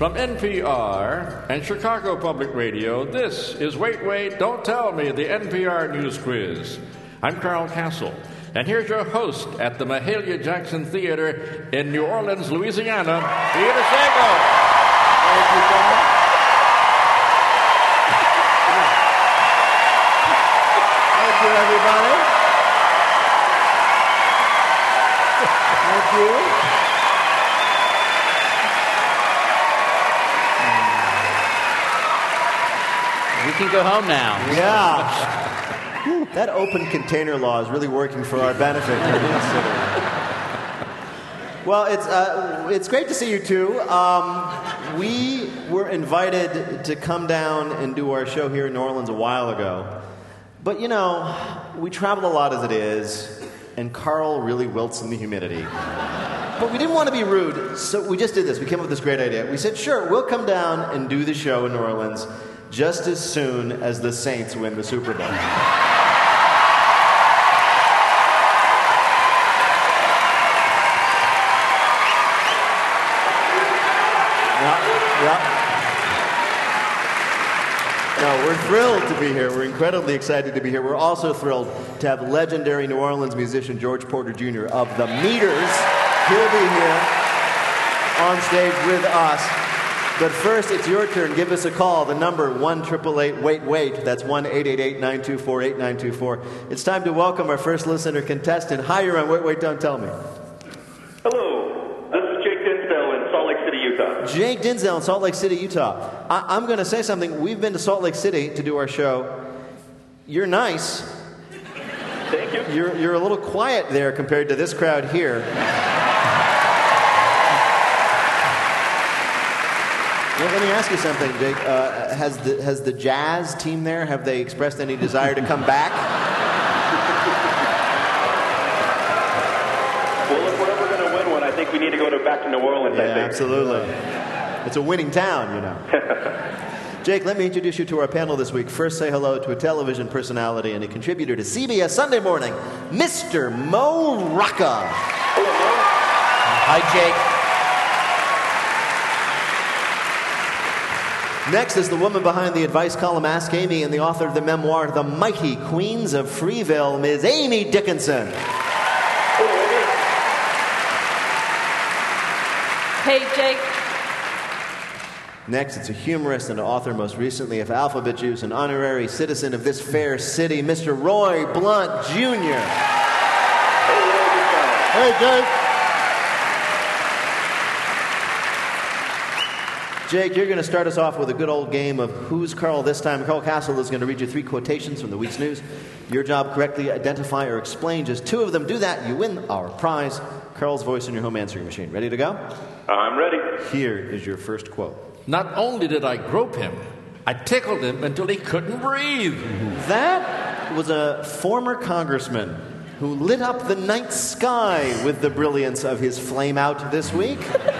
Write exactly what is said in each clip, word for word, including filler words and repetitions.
From N P R and Chicago Public Radio, this is Wait, Wait, Don't Tell Me, the N P R News Quiz. I'm Carl Castle, and here's your host at the Mahalia Jackson Theater in New Orleans, Louisiana, Peter Sagal. Thank you, Carl. Thank you, everybody. Thank you. We can go home now. Yeah. That open container law is really working for our benefit here in the city. Well, it's, uh, it's great to see you two. Um, we were invited to come down and do our show here in New Orleans a while ago. But, you know, we travel a lot as it is, and Carl really wilts in the humidity. But we didn't want to be rude, so we just did this. We came up with this great idea. We said, sure, we'll come down and do the show in New Orleans just as soon as the Saints win the Super Bowl. Yeah. No, we're thrilled to be here. We're incredibly excited to be here. We're also thrilled to have legendary New Orleans musician George Porter Junior of the Meters. He'll be here on stage with us. But first, it's your turn. Give us a call. The number, one eight eight eight, wait, wait. That's one eight eight eight, nine two four, eight nine two four. It's time to welcome our first listener contestant. Hi, you're on Wait, Wait, Don't Tell Me. Hello. This is Jake Dinsdale in Salt Lake City, Utah. Jake Dinsdale in Salt Lake City, Utah. I- I'm going to say something. We've been to Salt Lake City to do our show. You're nice. Thank you. You're, you're a little quiet there compared to this crowd here. Well, let me ask you something, Jake. Uh, has the has the Jazz team there, have they expressed any desire to come back? Well, if we're ever going to win one, I think we need to go to back to New Orleans, Yeah, I think. absolutely. It's a winning town, you know. Jake, let me introduce you to our panel this week. First, say hello to a television personality and a contributor to C B S Sunday Morning, Mister Mo Rocca. Hello, Mo. Hi, Jake. Next is the woman behind the advice column Ask Amy and the author of the memoir The Mighty Queens of Freeville, Miz Amy Dickinson. Hello, Amy. Hey, Jake. Next, it's a humorist and an author, most recently of Alphabet Juice, an honorary citizen of this fair city, Mister Roy Blunt, Junior Hey, Jake. Jake, you're going to start us off with a good old game of Who's Carl this time. Carl Castle is going to read you three quotations from the week's news. Your job, correctly identify or explain just two of them. Do that, you win our prize. Carl's voice in your home answering machine. Ready to go? I'm ready. Here is your first quote. Not only did I grope him, I tickled him until he couldn't breathe. That was a former congressman who lit up the night sky with the brilliance of his flame out this week.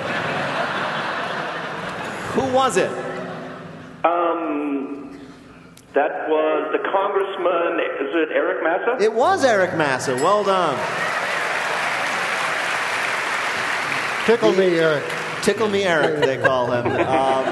Who was it? Um, that was the congressman, is it Eric Massa? It was Eric Massa. Well done. Tickle me, Eric. Tickle Me Eric, they call him. Um,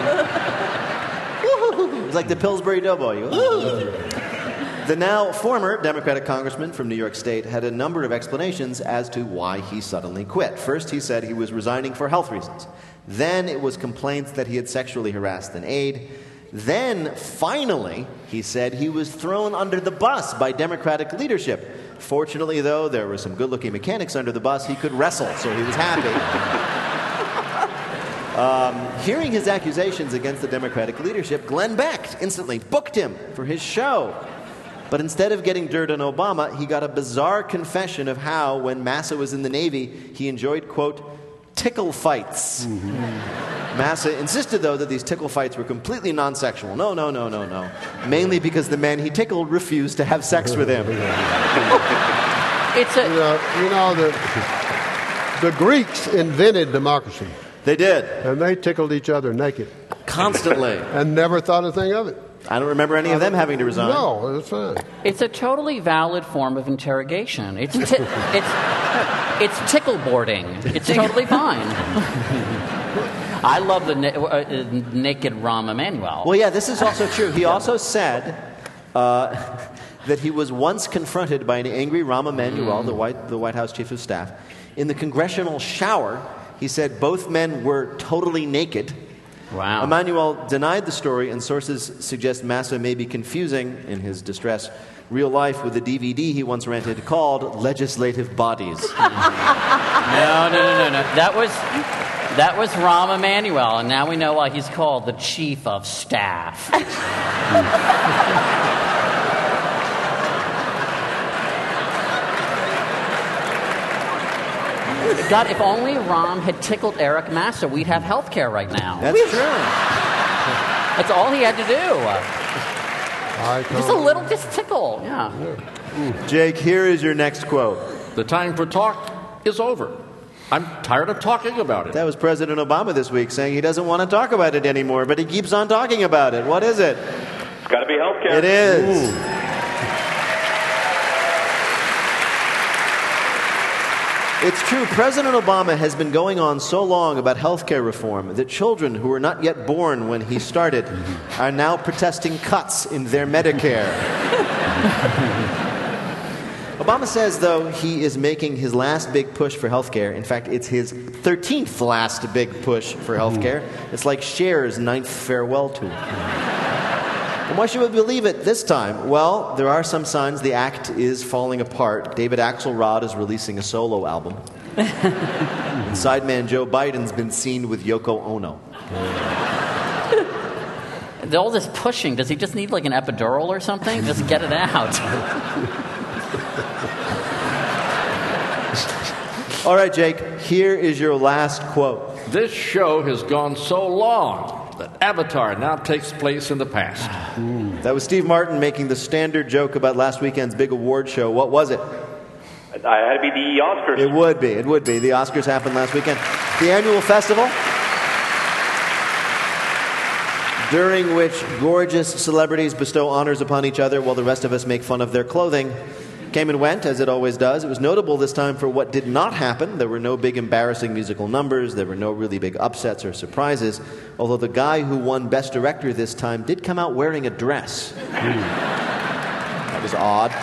it's like the Pillsbury Doughboy. The now former Democratic congressman from New York State had a number of explanations as to why he suddenly quit. First, he said he was resigning for health reasons. Then it was complaints that he had sexually harassed an aide. Then, finally, he said he was thrown under the bus by Democratic leadership. Fortunately, though, there were some good-looking mechanics under the bus. He could wrestle, so he was happy. Um, hearing his accusations against the Democratic leadership, Glenn Beck instantly booked him for his show. But instead of getting dirt on Obama, he got a bizarre confession of how, when Massa was in the Navy, he enjoyed, quote, tickle fights. Mm-hmm. Massa insisted, though, that these tickle fights were completely non-sexual. No, no, no, no, no. Mainly because the men he tickled refused to have sex with him. It's a... You know, you know the, the Greeks invented democracy. They did. And they tickled each other naked. Constantly. And never thought a thing of it. I don't remember any of them having to resign. No, it's fine. It's a totally valid form of interrogation. It's ti- it's it's tickleboarding. It's totally fine. I love the na- uh, naked Rahm Emanuel. Well, yeah, this is also true. He also said uh, that he was once confronted by an angry Rahm Emanuel, mm. the White the White House chief of staff, in the congressional shower. He said both men were totally naked. Wow. Emanuel denied the story, and sources suggest Massa may be confusing, in his distress, real life with the D V D he once rented called Legislative Bodies. no, no, no, no, no. That was, that was Rahm Emanuel, and now we know why he's called the Chief of Staff. God, if only Rahm had tickled Eric Massa, we'd have health care right now. That's true. That's all he had to do. Just a little, just tickle. Yeah. Jake, here is your next quote. The time for talk is over. I'm tired of talking about it. That was President Obama this week saying he doesn't want to talk about it anymore, but he keeps on talking about it. What is it? It's got to be health care. It is. Ooh. It's true. President Obama has been going on so long about health care reform that children who were not yet born when he started are now protesting cuts in their Medicare. Obama says, though, he is making his last big push for health care. In fact, it's his thirteenth last big push for health care. It's like Cher's ninth farewell tour. And why should we believe it this time? Well, there are some signs the act is falling apart. David Axelrod is releasing a solo album. And sideman Joe Biden's been seen with Yoko Ono. All this pushing, does he just need like an epidural or something? Just get it out. All right, Jake, here is your last quote. This show has gone so long that Avatar now takes place in the past. That was Steve Martin making the standard joke about last weekend's big award show. What was it? I had to be the Oscars. It would be. It would be. The Oscars happened last weekend. The annual festival, during which gorgeous celebrities bestow honors upon each other while the rest of us make fun of their clothing, came and went, as it always does. It was notable this time for what did not happen. There were no big embarrassing musical numbers. There were no really big upsets or surprises, although the guy who won Best Director this time did come out wearing a dress. That was odd.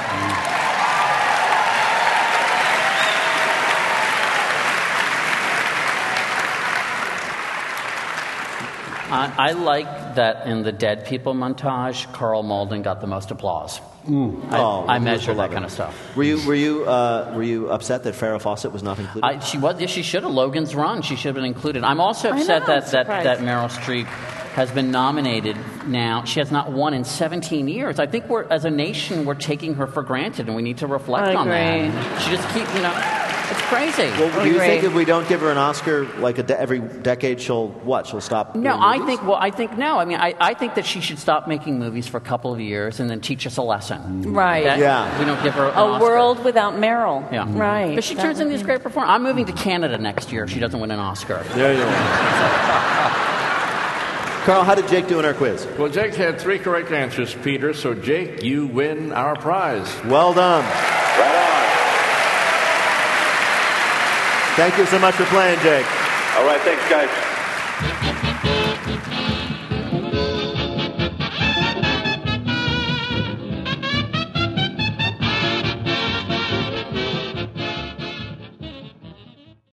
I, I like that in the Dead People montage, Carl Malden got the most applause. Mm. I, oh, I measure that kind of stuff. Were you were you uh, were you upset that Farrah Fawcett was not included? I, she was. Yeah, she should have. Logan's Run. She should have been included. I'm also upset know, that, I'm that that Meryl Streep has been nominated now. She has not won in seventeen years. I think we're, as a nation, we're taking her for granted, and we need to reflect I on agree. that. She just keep, you know, it's crazy. Well, do you think if we don't give her an Oscar, like a de- every decade, she'll what? She'll stop? No, doing I movies? think. Well, I think no. I mean, I, I think that she should stop making movies for a couple of years and then teach us a lesson. Right. That Yeah. We don't give her an A Oscar. world without Meryl. Yeah. Right. But she That turns would into this be- great performer. I'm moving to Canada next year if she doesn't win an Oscar. There you go. Carl, how did Jake do in our quiz? Well, Jake had three correct answers, Peter, so Jake, you win our prize. Well done. Right on. Thank you so much for playing, Jake. All right, thanks, guys.